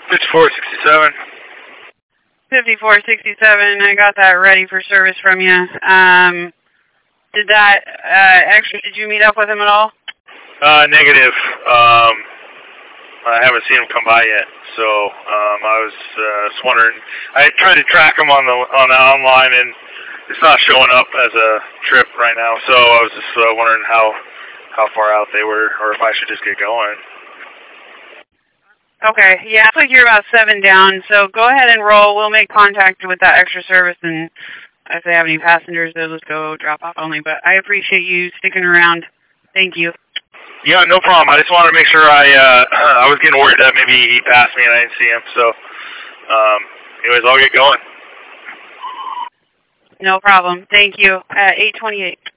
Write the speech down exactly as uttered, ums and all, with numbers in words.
fifty-four sixty-seven. fifty-four sixty-seven, I got that ready for service from you. Um, did that, uh, actually, did you meet up with him at all? Uh, negative. Um, I haven't seen him come by yet, so, um, I was, uh, just wondering. I tried to track him on the, on the online, and it's not showing up as a trip right now, so I was just uh, wondering how, how far out they were, or if I should just get going. Okay, yeah, looks like you're about seven down, so go ahead and roll. We'll make contact with that extra service, and if they have any passengers, they'll just go drop off only. But I appreciate you sticking around. Thank you. Yeah, no problem. I just wanted to make sure I, uh, I was getting worried that maybe he passed me and I didn't see him, so, um, anyways, I'll get going. No problem. Thank you. At eight twenty-eight.